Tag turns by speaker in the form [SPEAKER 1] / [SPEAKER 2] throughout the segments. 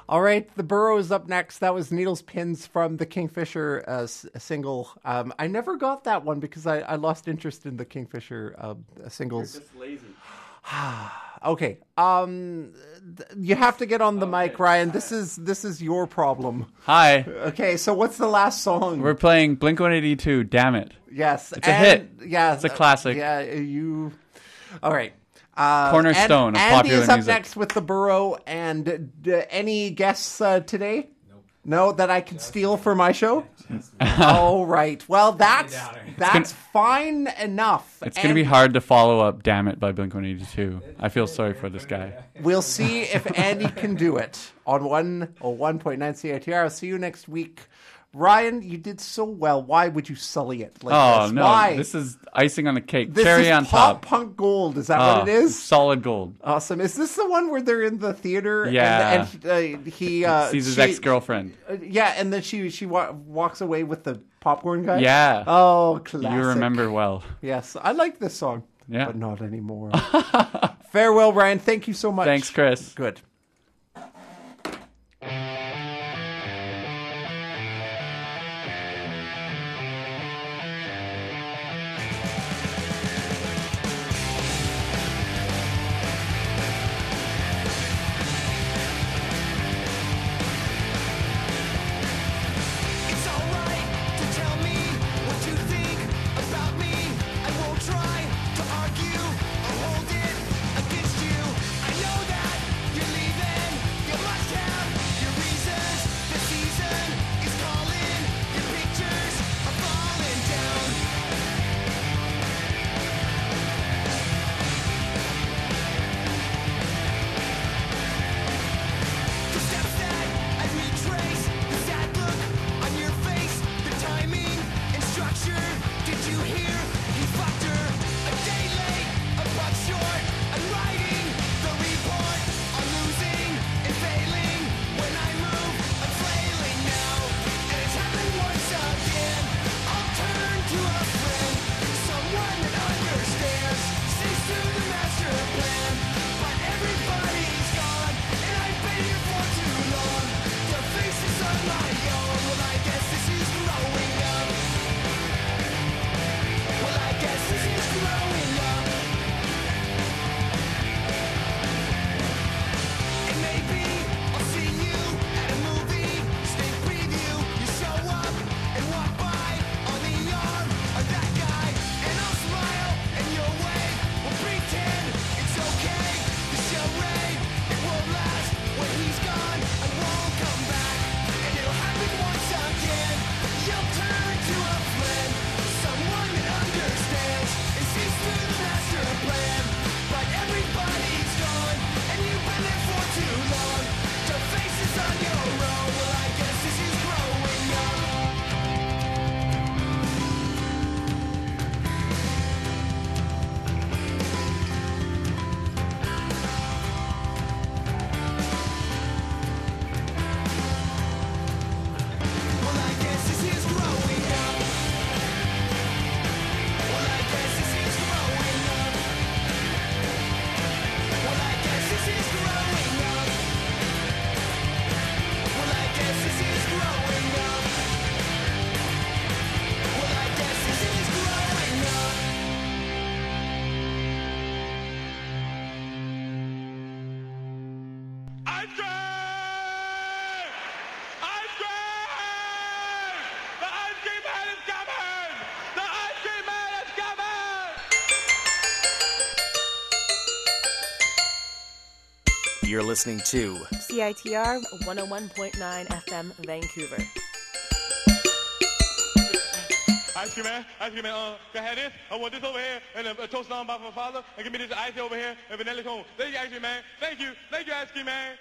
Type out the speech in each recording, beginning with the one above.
[SPEAKER 1] All right, The Burrow is up next. That was Needles Pins from the Kingfisher single. I never got that one because I lost interest in the Kingfisher singles.
[SPEAKER 2] You're just lazy.
[SPEAKER 1] Okay. You have to get on the mic, Ryan. This is your problem.
[SPEAKER 3] Hi.
[SPEAKER 1] Okay, so what's the last song?
[SPEAKER 3] We're playing Blink-182, Damn It.
[SPEAKER 1] Yes.
[SPEAKER 3] It's a hit.
[SPEAKER 1] Yeah.
[SPEAKER 3] It's a classic.
[SPEAKER 1] Yeah, you... All right.
[SPEAKER 3] Cornerstone of popular
[SPEAKER 1] Andy is up
[SPEAKER 3] music.
[SPEAKER 1] next with The Burrow. And any guests today? Nope. No, that I can steal for my show? All right. Well, that's fine enough.
[SPEAKER 3] It's going to be hard to follow up Damn It by Blink-182. I feel sorry for this guy.
[SPEAKER 1] We'll see if Andy can do it on 101.9 CITR. I'll see you next week. Ryan, you did so well. Why would you sully it like this?
[SPEAKER 3] No.
[SPEAKER 1] Why?
[SPEAKER 3] This is icing on the cake.
[SPEAKER 1] This
[SPEAKER 3] Cherry
[SPEAKER 1] is
[SPEAKER 3] on
[SPEAKER 1] pop
[SPEAKER 3] top.
[SPEAKER 1] punk gold. Is that what it is?
[SPEAKER 3] Solid gold.
[SPEAKER 1] Awesome. Is this the one where they're in the theater?
[SPEAKER 3] Yeah.
[SPEAKER 1] And he
[SPEAKER 3] Sees his ex-girlfriend.
[SPEAKER 1] Yeah, and then she walks away with the popcorn guy?
[SPEAKER 3] Yeah.
[SPEAKER 1] Oh, classic.
[SPEAKER 3] You remember well.
[SPEAKER 1] Yes. I like this song.
[SPEAKER 3] Yeah.
[SPEAKER 1] But not anymore. Farewell, Ryan. Thank you so much.
[SPEAKER 3] Thanks, Chris.
[SPEAKER 1] Good.
[SPEAKER 4] It's alright to tell me what you think about me. I won't try to argue or hold it against you. I know that you're leaving. You must have your reasons. The season is calling. Your pictures are falling down. The steps that I retrace, the sad look on your face, the timing and structure. Did you hear? He fucked her. A day late, a buck short. I'm writing the report on losing and failing. When I move, I'm flailing now, and it's happened once again. I'll turn to a friend, someone that understands, sees through the master plan. But everybody's gone, and I've been here for too long. The faces on my own. Well, I guess this is growing up. Well, I guess this is growing up. And maybe I'll see you at a movie, sneak preview. You show up and walk by on the arm of that guy, and I'll smile and you'll wave. We'll pretend it's okay. The charade, it won't last. When he's gone, I won't come back, and it'll happen once again. You'll turn to a friend, someone that understands and sees through the master plan. But everybody's gone, and you've been there for too long. The faces on your own. Well, I guess this is growing up. Well, I guess this is growing up. Well, I guess this is growing up. Well, I guess this is growing up. Well, I guess this is growing up. Well, I guess this is growing up.
[SPEAKER 5] Ice cream! Ice cream! The ice cream man is coming! The ice cream man is coming!
[SPEAKER 6] You're listening to
[SPEAKER 7] CITR 101.9 FM Vancouver.
[SPEAKER 5] Ice cream man, can I have this? I want this over here, and a toast on by my father, and give me this ice over here, and vanilla cone. Thank you, ice cream man. Thank you, ice cream man.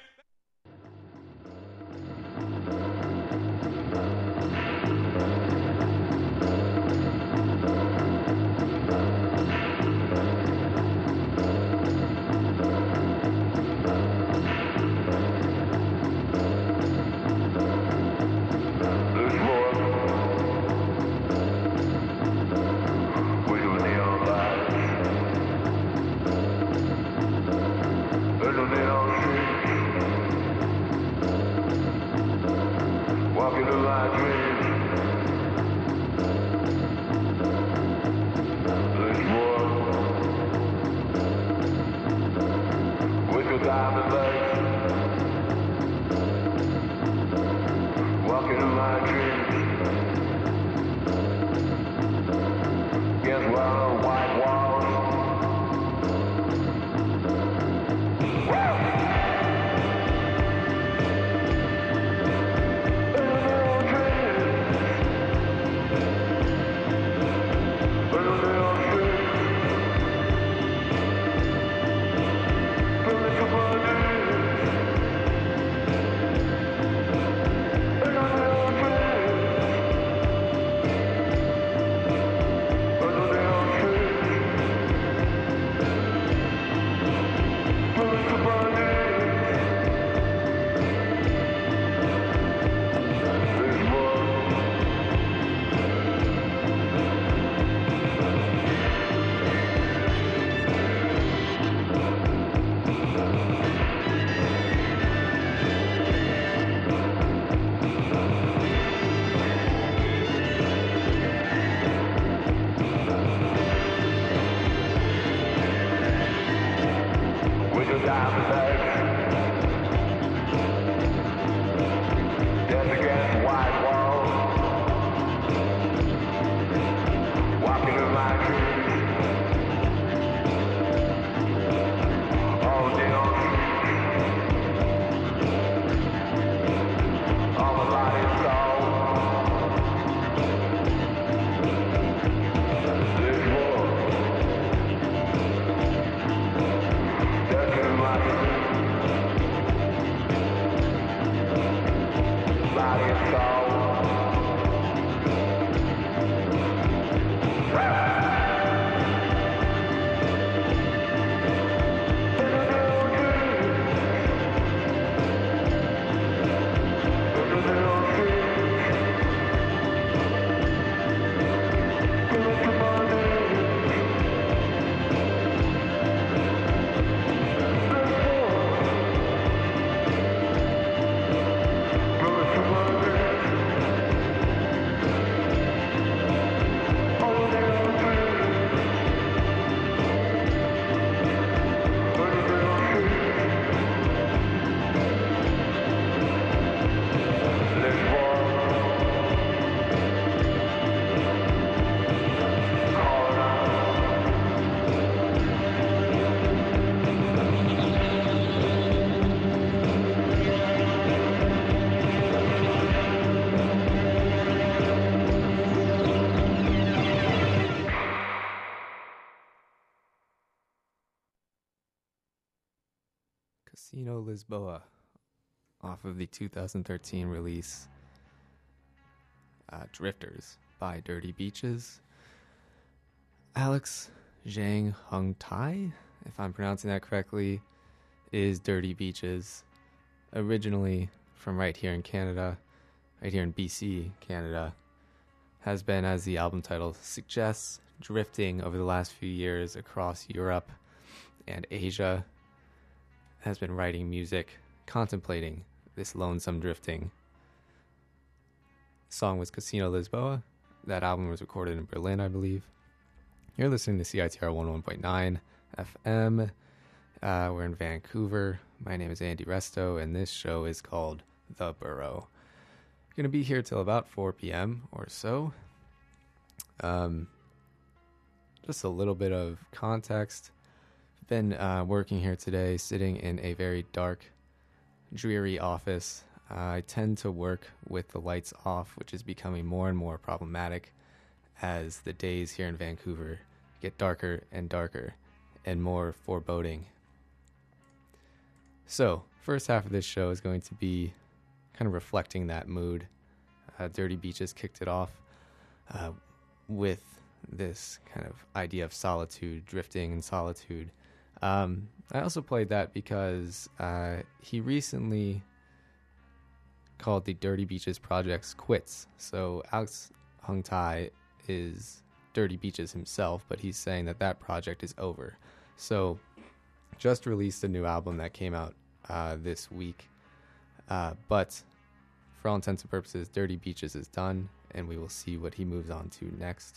[SPEAKER 8] Little neon street.
[SPEAKER 4] Walking in my dreams. Guess what? White walls.
[SPEAKER 2] Casino Lisboa, off of the 2013 release Drifters by Dirty Beaches. Alex Zhang Hung Tai, if I'm pronouncing that correctly, is Dirty Beaches, originally from right here in Canada, right here in BC, Canada, has been, as the album title suggests, drifting over the last few years across Europe and Asia, has been writing music, contemplating this lonesome drifting. The song was Casino Lisboa. That album was recorded in Berlin, I believe. You're listening to CITR 101.9 FM. We're in Vancouver. My name is Andy Resto, and this show is called The Burrow. Going to be here till about 4 p.m. or so. Just a little bit of context. Been working here today, sitting in a very dark, dreary office. I tend to work with the lights off, which is becoming more and more problematic as the days here in Vancouver get darker and darker and more foreboding. So, first half of this show is going to be kind of reflecting that mood. Dirty Beaches kicked it off with this kind of idea of solitude, drifting and solitude. I also played that because he recently called the Dirty Beaches projects quits. So Alex Hung Tai is Dirty Beaches himself, but he's saying that that project is over. So just released a new album that came out this week. But for all intents and purposes, Dirty Beaches is done, and we will see what he moves on to next.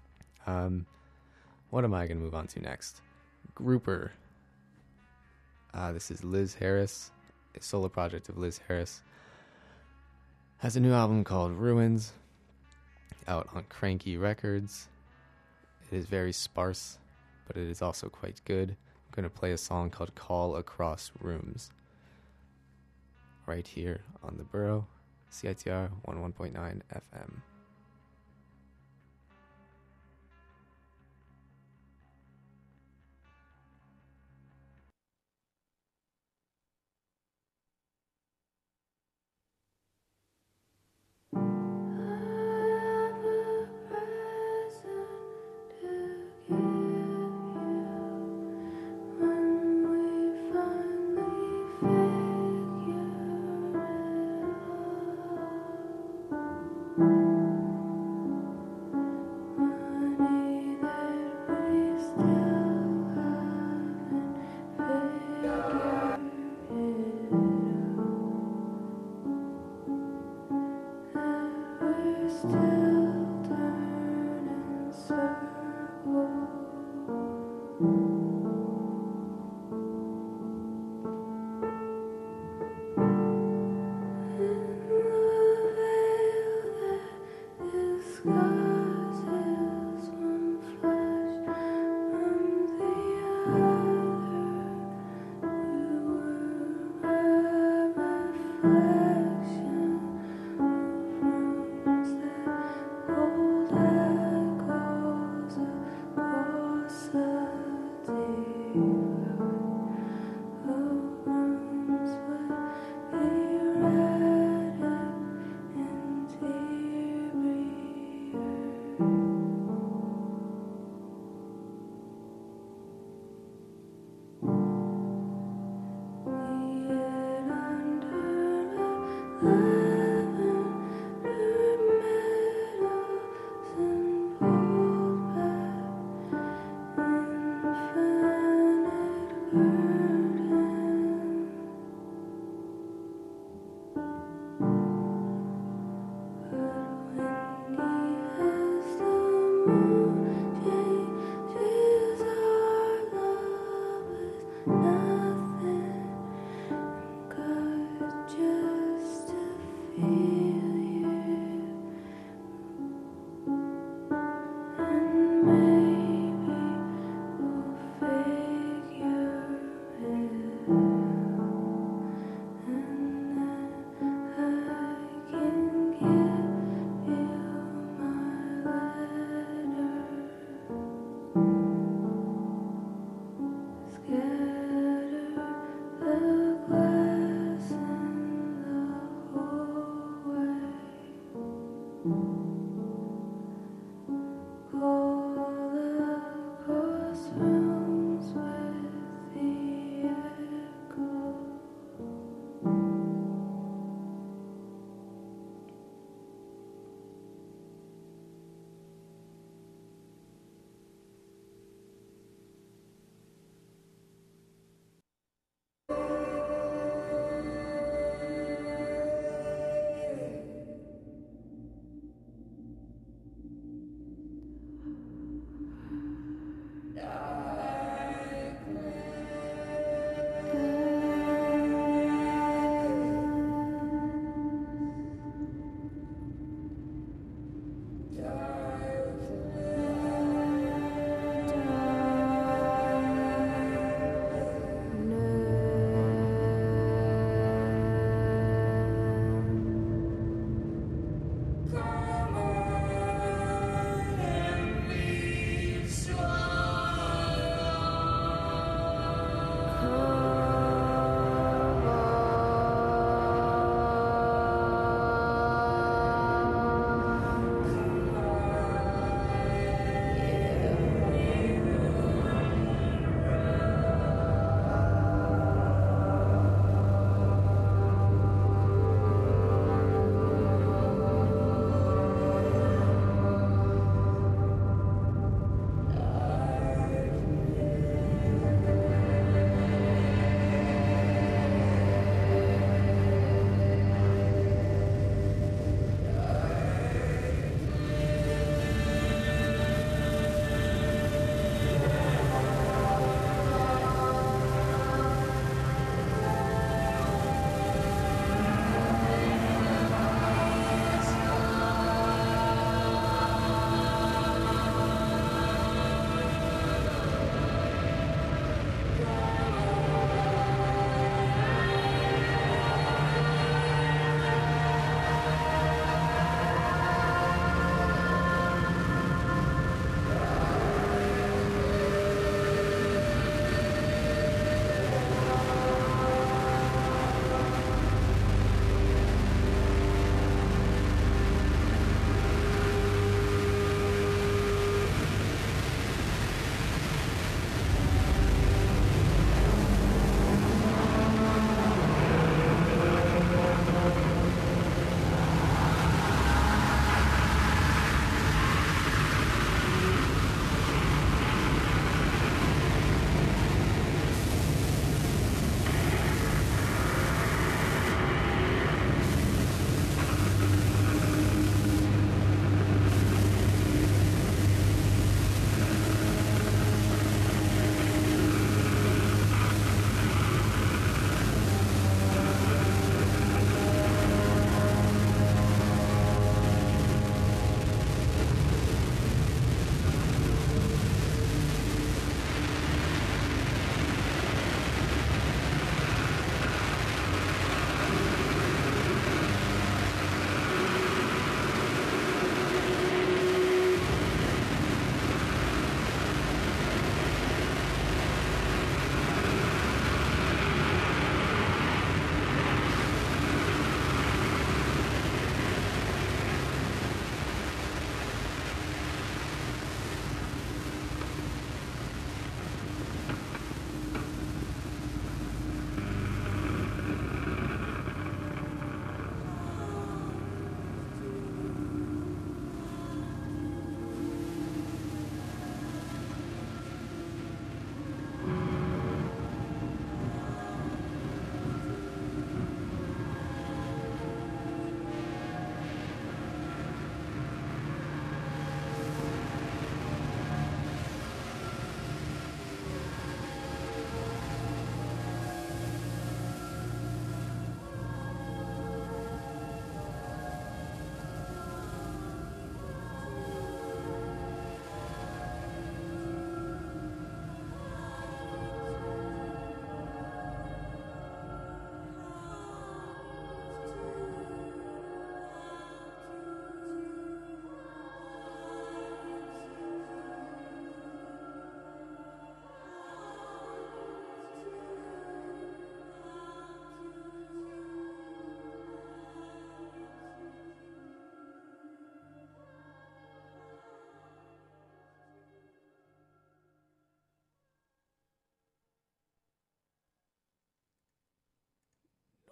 [SPEAKER 2] What am I going to move on to next? Grouper. This is Liz Harris, a solo project of Liz Harris. Has a new album called Ruins, out on Cranky Records. It is very sparse, but it is also quite good. I'm going to play a song called Call Across Rooms, right here on The Burrow, CITR 101.9 FM.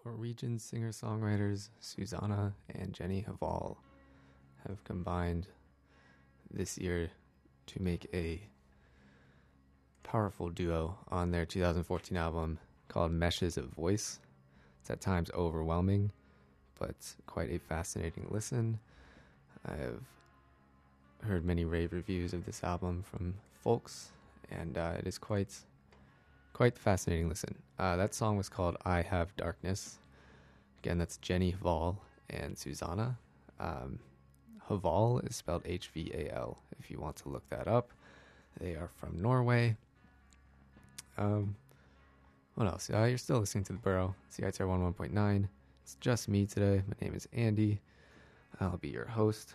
[SPEAKER 2] Norwegian singer-songwriters Susanna and Jenny Hval have combined this year to make a powerful duo on their 2014 album called Meshes of Voice. It's at times overwhelming, but quite a fascinating listen. I have heard many rave reviews of this album from folks, and it is quite fascinating listen. That song was called I Have Darkness. Again, that's Jenny Hval and Susanna. Hval is spelled Hval if you want to look that up. They are from Norway. What else? You're still listening to The Burrow, CITR 101.9. It's just me today. My name is Andy. I'll be your host.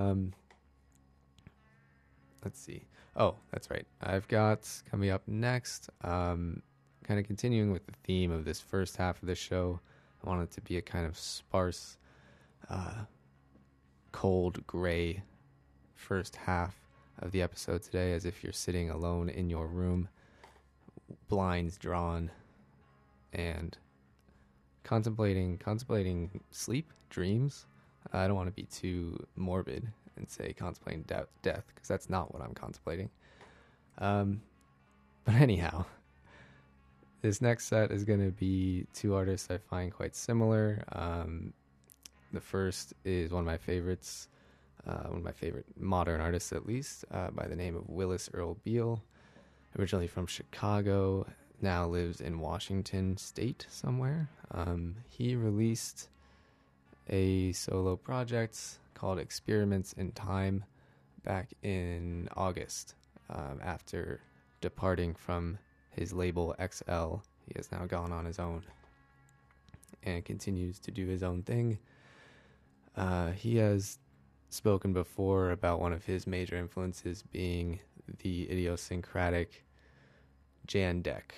[SPEAKER 2] Let's see. Oh, that's right. I've got coming up next, kind of continuing with the theme of this first half of the show. I want it to be a kind of sparse, cold, gray first half of the episode today, as if you're sitting alone in your room, blinds drawn, and contemplating sleep, dreams. I don't want to be too morbid and say contemplating death, because that's not what I'm contemplating. But anyhow, this next set is going to be two artists I find quite similar. The first is one of my favorites, one of my favorite modern artists at least, by the name of Willis Earl Beal, originally from Chicago, now lives in Washington State somewhere. He released a solo project called Experiments in Time back in August. After departing from his label XL, he has now gone on his own and continues to do his own thing. He has spoken before about one of his major influences being the idiosyncratic Jandek,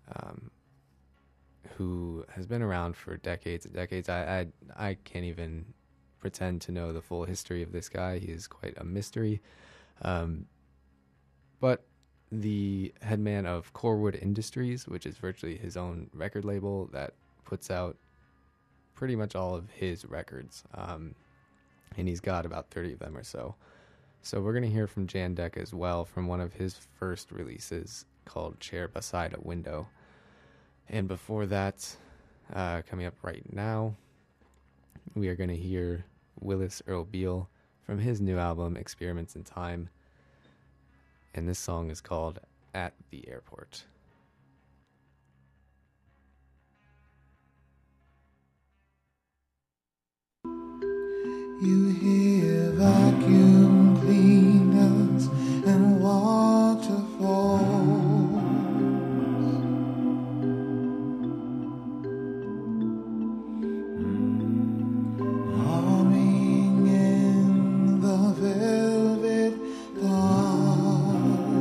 [SPEAKER 2] who has been around for decades and decades. I can't even pretend to know the full history of this guy. He is quite a mystery. But the headman of Corewood Industries, which is virtually his own record label that puts out pretty much all of his records, and he's got about 30 of them or so. So we're going to hear from Jandek as well, from one of his first releases called Chair Beside a Window. And before that, coming up right now, we are going to hear Willis Earl Beal from his new album, Experiments in Time. And this song is called At the Airport.
[SPEAKER 6] You hear vacuum cleaners and waterfalls. Humming in the velvet dark.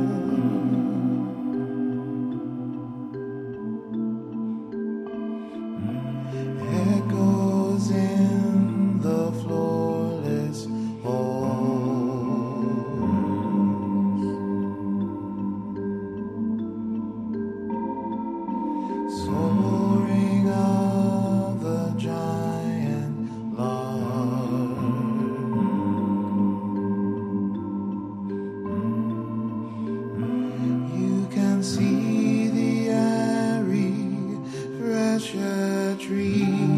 [SPEAKER 6] Echoes in the floorless halls. Soaring of the giant lark. You can see the airy, fresher trees.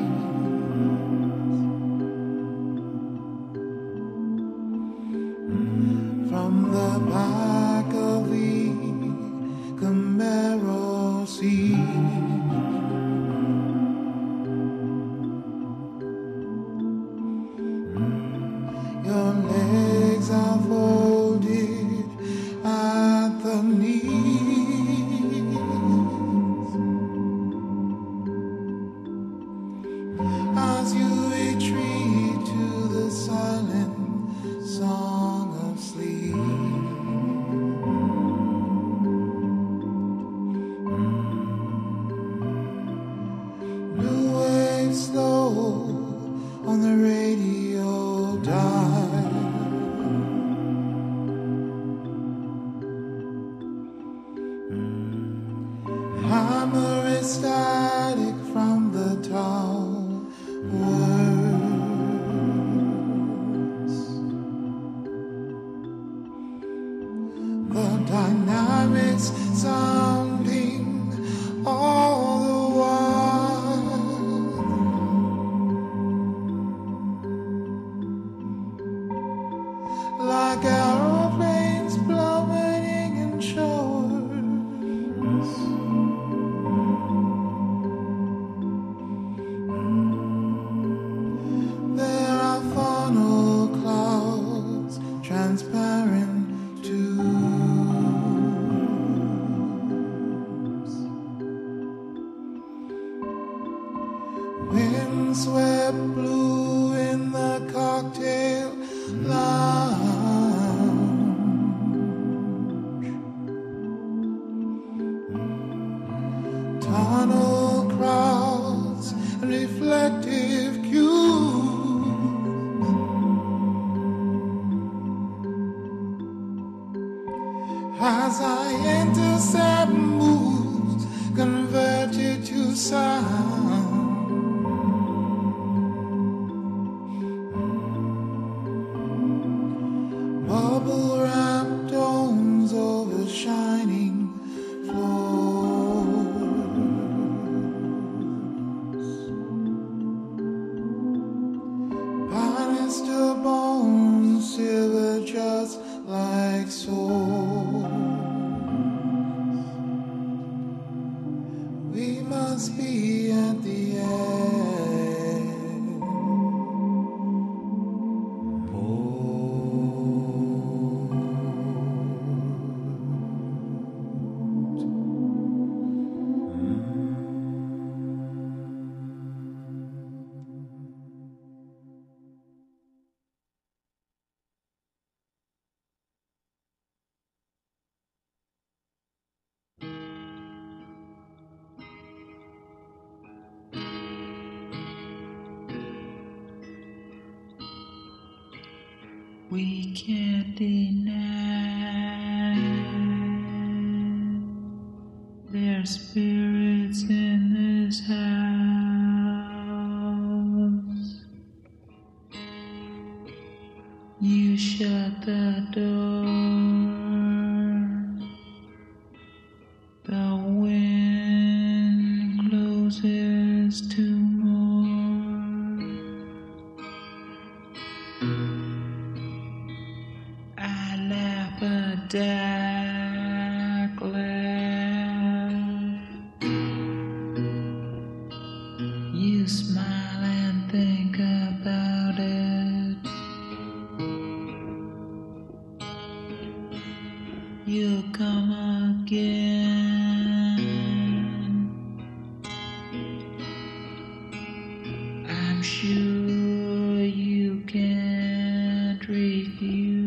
[SPEAKER 6] From the back of the Camaro seat. Your legs are folded at the knees. As you retreat to the silent song of sleep. New wave slow on the radio dial. Hammer is static from the top. swept blue in the cocktail lounge. Tunnel crowds, reflective cues. As I intercept moves, converted to sound. Bubble wrap domes over shining floors. Bannister bones, silver just like swords. We must be at the end. We can't deny there's spirits in this house. You shut the door, the wind closes to more. I laugh a dark laugh. You smile and think about it. You'll come again. I'm sure you can't refuse.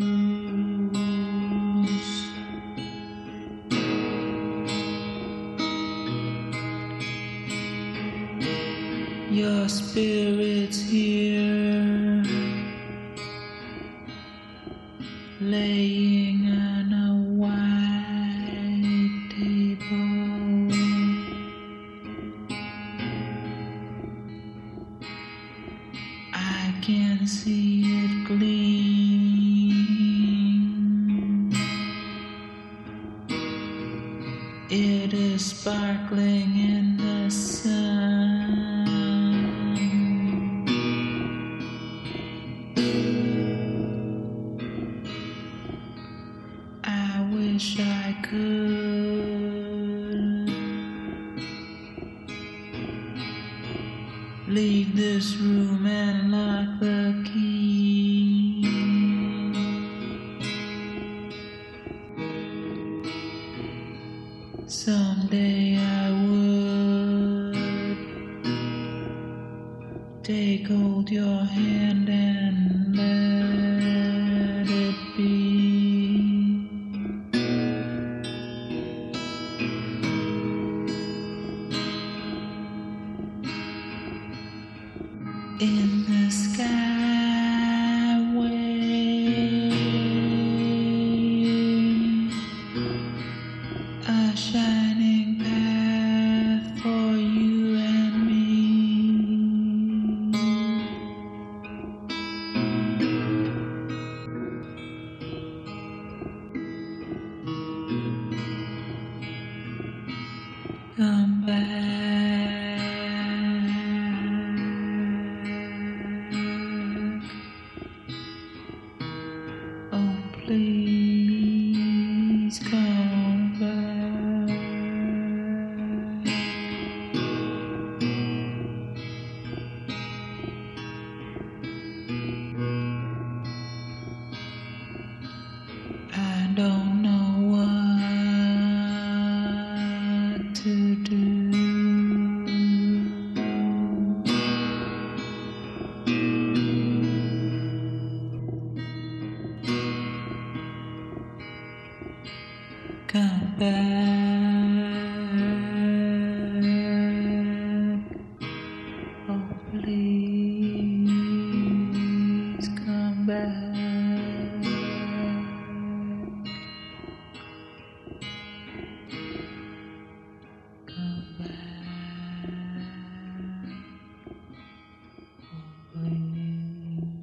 [SPEAKER 6] Your spirit's here, laying on a white table. I can see it gleam. It is sparkling in the sun. I wish I could leave this room and lock the key. Someday I would take hold your hand and let it be. In the skyway, a shining path for you and me. Come back. Oh, please come back. I don't know what to do. Oh, please come back. Come back. Oh, please.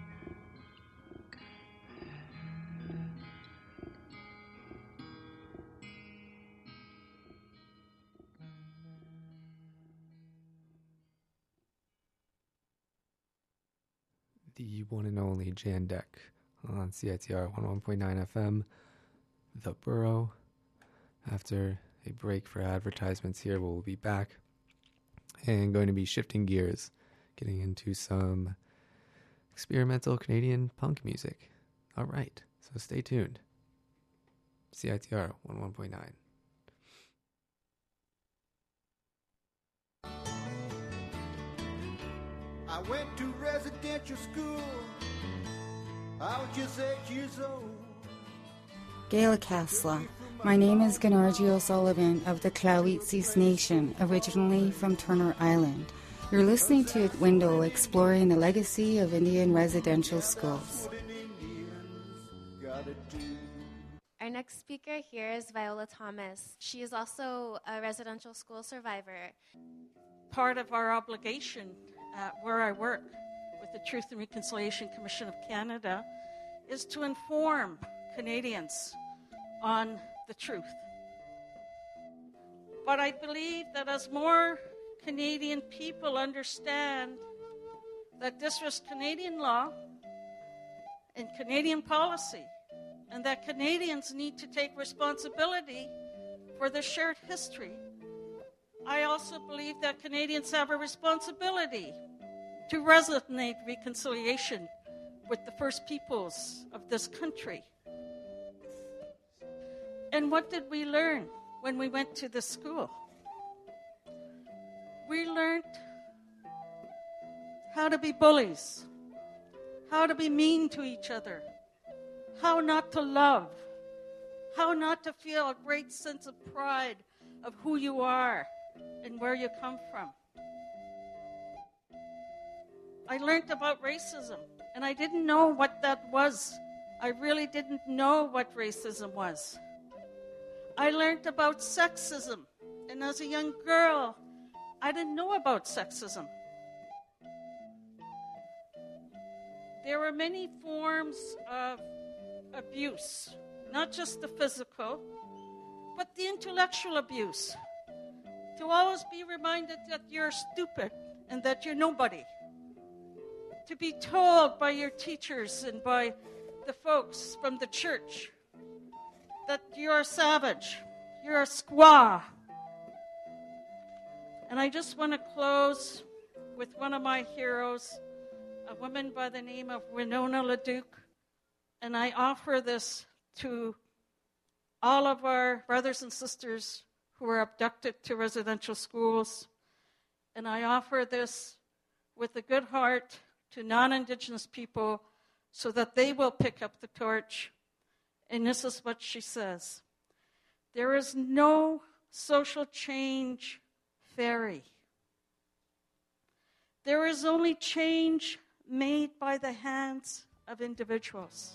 [SPEAKER 2] The one and only Jan Deck on CITR 101.9 FM, The Borough. After a break for advertisements here, we'll be back and going to be shifting gears, getting into some experimental Canadian punk music. All right, so stay tuned. CITR 101.9.
[SPEAKER 4] I went to residential school. I was just 8 years old.
[SPEAKER 8] Gaila Kasla. My name is Ganarji O'Sullivan of the Clawitsis Nation, originally from Turner Island. You're listening to Window, exploring the legacy of Indian residential schools.
[SPEAKER 9] Our next speaker here is Viola Thomas. She is also a residential school survivor.
[SPEAKER 10] Part of our obligation where I work with the Truth and Reconciliation Commission of Canada is to inform Canadians on the truth. But I believe that as more Canadian people understand that this was Canadian law and Canadian policy, and that Canadians need to take responsibility for the shared history, I also believe that Canadians have a responsibility to resonate reconciliation with the First Peoples of this country. And what did we learn when we went to the school? We learned how to be bullies, how to be mean to each other, how not to love, how not to feel a great sense of pride of who you are and where you come from. I learned about racism, and I didn't know what that was. I really didn't know what racism was. I learned about sexism, and as a young girl, I didn't know about sexism. There were many forms of abuse, not just the physical, but the intellectual abuse. To always be reminded that you're stupid and that you're nobody. To be told by your teachers and by the folks from the church that you're a savage, you're a squaw. And I just want to close with one of my heroes, a woman by the name of Winona LaDuke. And I offer this to all of our brothers and sisters who were abducted to residential schools. And I offer this with a good heart to non-Indigenous people so that they will pick up the torch. And this is what she says. There is no social change fairy. There is only change made by the hands of individuals.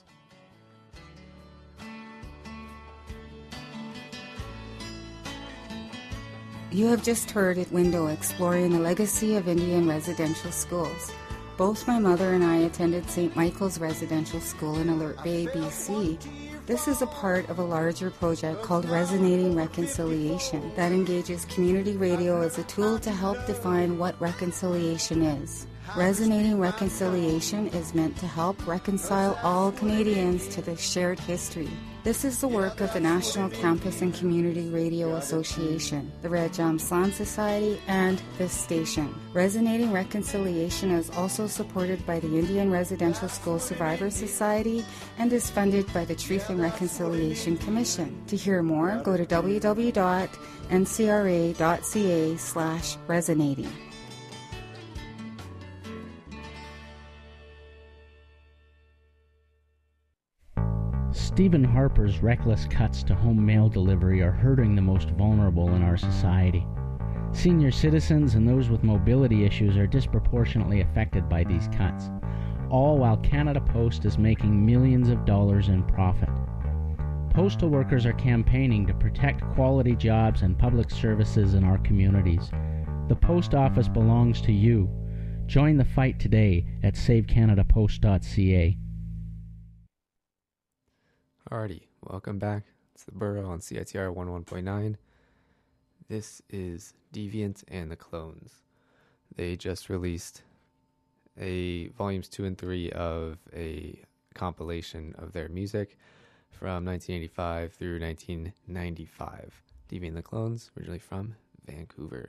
[SPEAKER 8] You have just heard at Window, exploring the legacy of Indian residential schools. Both my mother and I attended St. Michael's Residential School in Alert Bay, BC. This is a part of a larger project called Resonating Reconciliation that engages community radio as a tool to help define what reconciliation is. Resonating Reconciliation is meant to help reconcile all Canadians to the shared history. This is the work of the National Campus and Community Radio Association, the Red Jam Slam Society, and this station. Resonating Reconciliation is also supported by the Indian Residential School Survivors Society and is funded by the Truth and Reconciliation Commission. To hear more, go to www.ncra.ca/resonating.
[SPEAKER 11] Stephen Harper's reckless cuts to home mail delivery are hurting the most vulnerable in our society. Senior citizens and those with mobility issues are disproportionately affected by these cuts, all while Canada Post is making millions of dollars in profit. Postal workers are campaigning to protect quality jobs and public services in our communities. The post office belongs to you. Join the fight today at savecanadapost.ca.
[SPEAKER 2] Alrighty, welcome back. It's the Burrow on CITR 101.9. This is Deviant and the Clones. They just released a volumes 2 and 3 of a compilation of their music from 1985 through 1995. Deviant and the Clones, originally from Vancouver.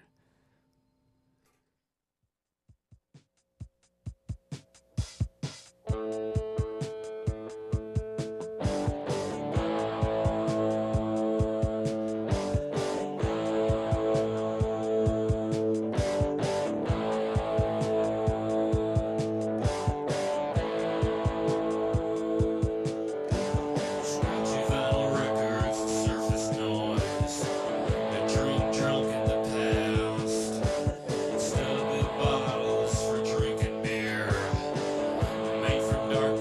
[SPEAKER 4] Dark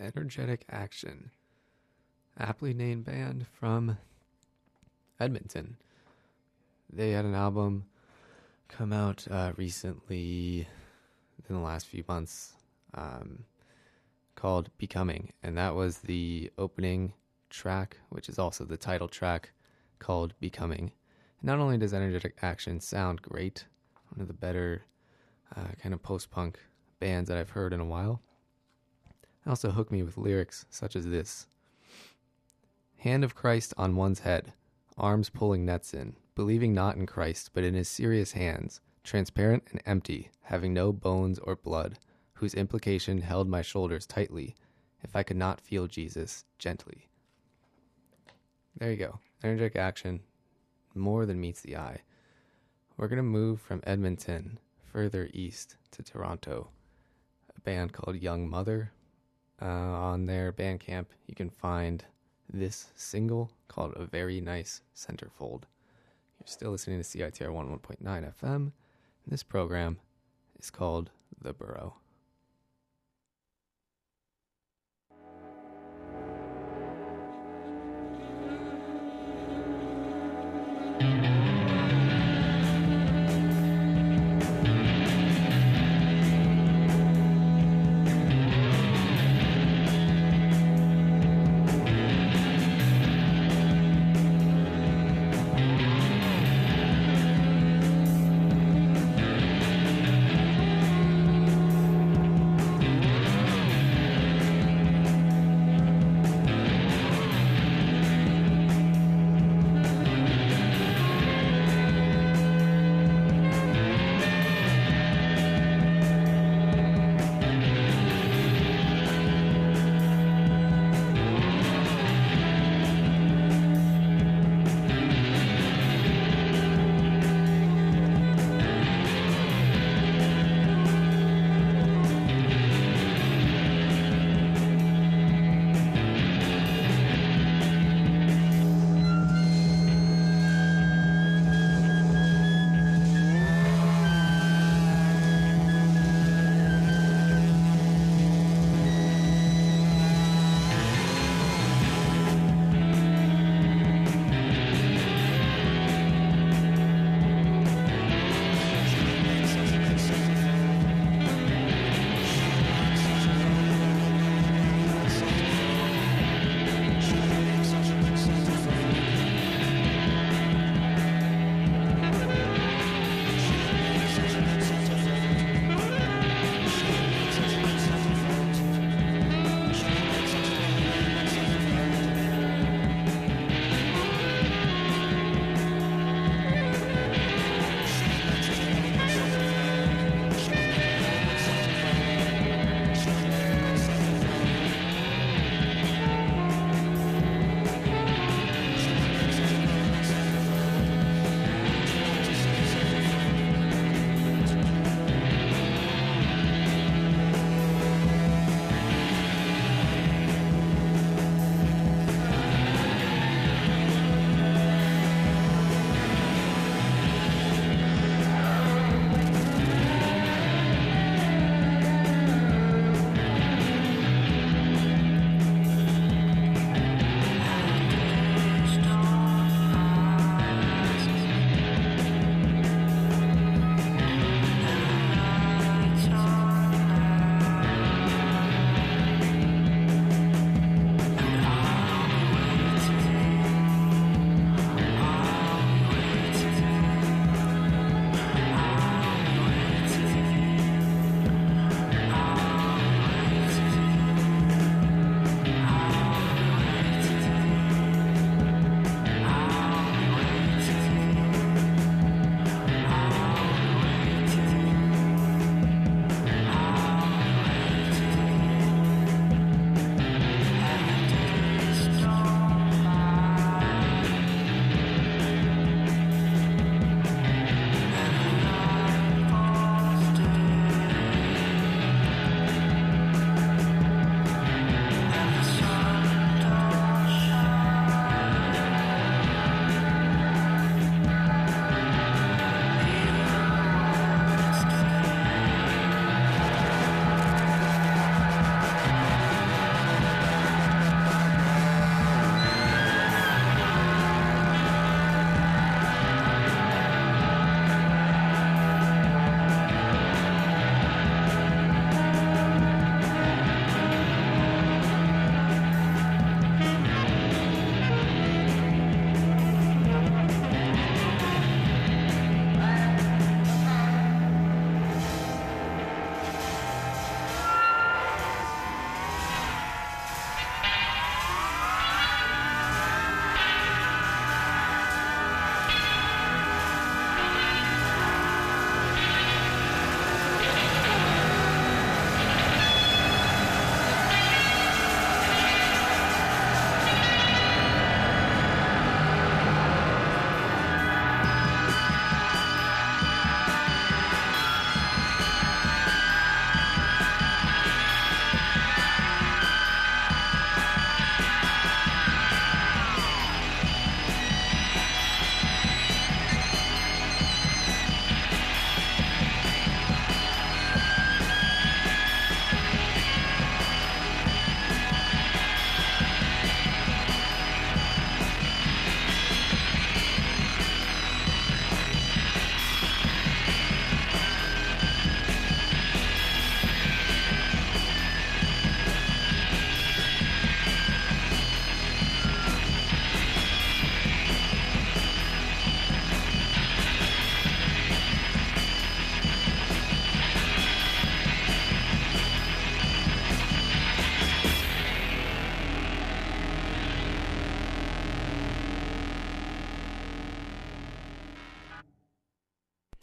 [SPEAKER 2] Energetic Action, aptly named band from Edmonton. They had an album come out recently, in the last few months, called Becoming, and that was the opening track, which is also the title track, called Becoming. Not only does Energetic Action sound great, one of the better kind of post-punk bands that I've heard in a while, it also hooked me with lyrics such as this. Hand of Christ on one's head, arms pulling nets in, believing not in Christ, but in his serious hands, transparent and empty, having no bones or blood, whose implication held my shoulders tightly, if I could not feel Jesus gently. There you go. Energetic Action, more than meets the eye. We're going to move from Edmonton further east to Toronto. A band called Young Mother. On their Bandcamp, you can find this single called A Very Nice Centerfold. You're still listening to CITR 101.9 FM. This program is called The Burrow.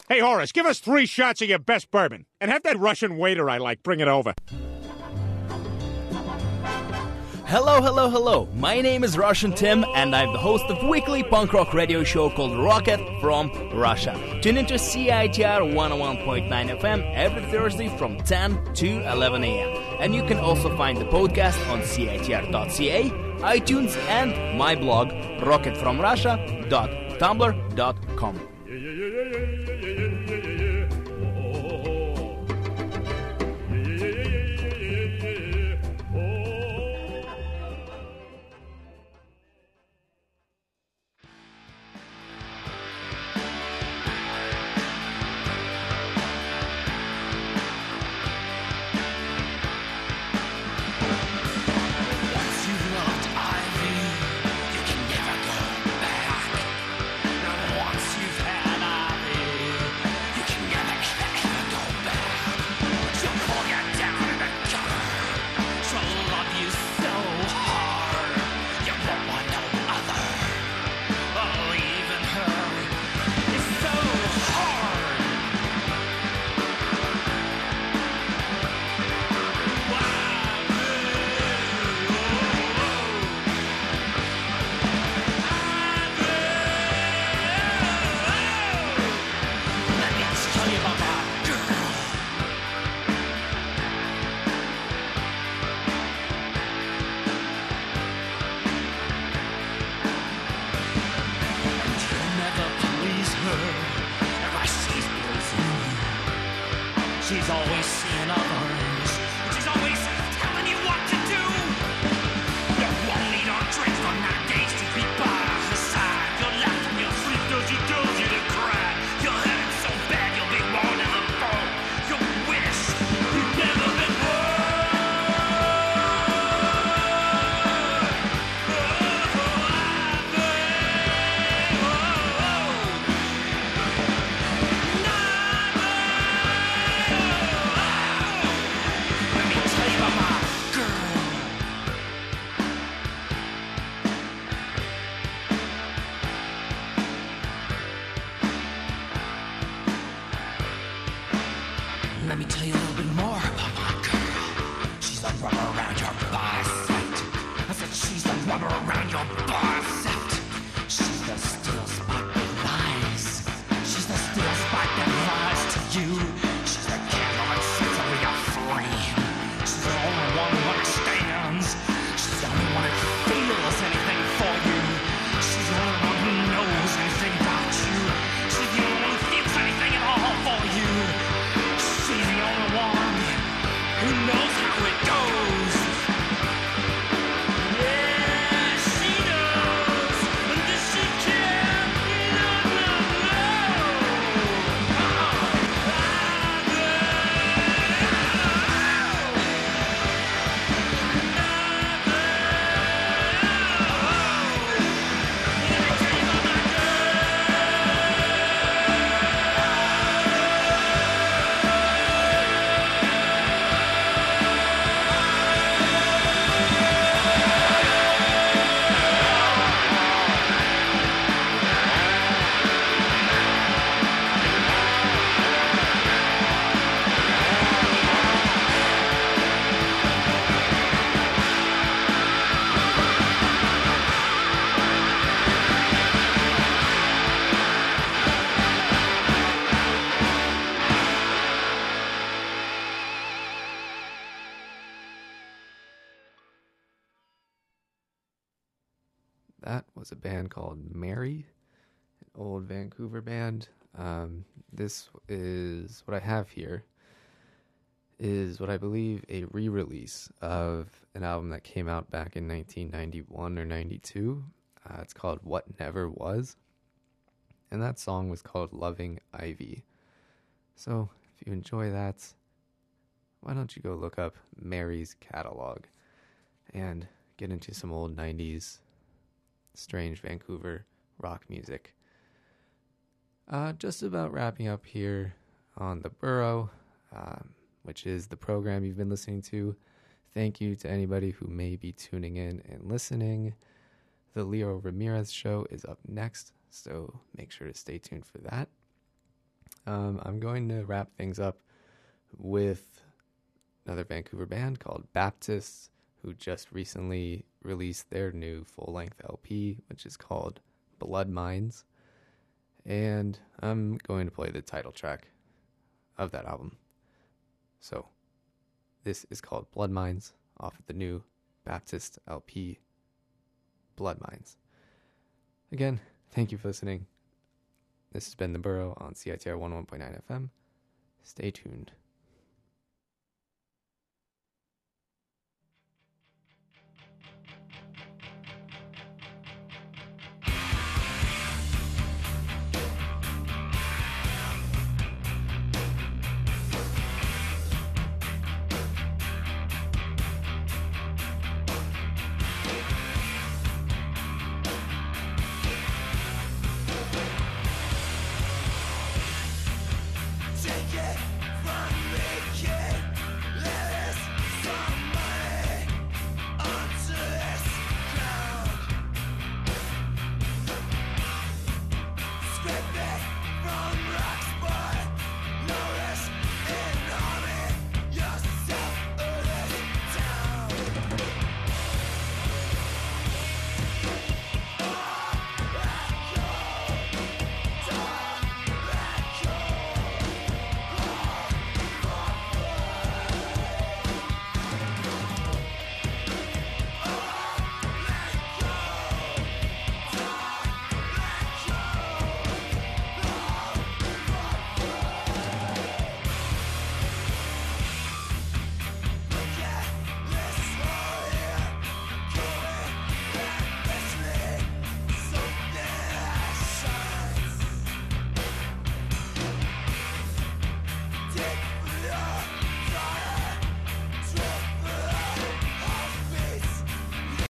[SPEAKER 12] Hey, Horace, give us 3 shots of your best bourbon. And have that Russian waiter I like bring it over.
[SPEAKER 13] Hello, hello, hello. My name is Russian Tim, and I'm the host of weekly punk rock radio show called Rocket from Russia. Tune into CITR 101.9 FM every Thursday from 10 to 11 a.m. And you can also find the podcast on CITR.ca, iTunes, and my blog, rocketfromrussia.tumblr.com.
[SPEAKER 4] She's always seeing others. She's always telling you what to do. You won't need a drink from that days to be by her side. You'll laugh in your sleep, does you to cry. You'll hurt it so bad you'll be worn to the bone. You'll wish you'd never been born. Let me tell you a little bit more about my girl. She's the rubber around your bicep. I said she's the rubber around your bicep. She's the steel spot that lies. She's the steel spot that lies to you. She's the candle that sets over your flame. She's the only one who understands. She's the only one that feels anything for you. She's the only one who knows anything about you. She's the only one who feels anything at all for you. She's the only one who knows how it goes. Yeah, she knows, and this she can.
[SPEAKER 2] That was a band called Mary, an old Vancouver band. This is what I have here, is what I believe a re-release of an album that came out back in 1991 or 92. It's called What Never Was, and that song was called Loving Ivy. So if you enjoy that, why don't you go look up Mary's catalog and get into some old 90s strange Vancouver rock music. Just about wrapping up here on The Burrow, which is the program you've been listening to. Thank you to anybody who may be tuning in and listening. The Leo Ramirez Show is up next, so make sure to stay tuned for that. I'm going to wrap things up with another Vancouver band called Baptists, who just recently released their new full-length LP, which is called Blood Mines. And I'm going to play the title track of that album. So, this is called Blood Mines, off of the new Baptist LP, Blood Mines. Again, thank you for listening. This has been The Burrow on CITR 101.9 FM. Stay tuned.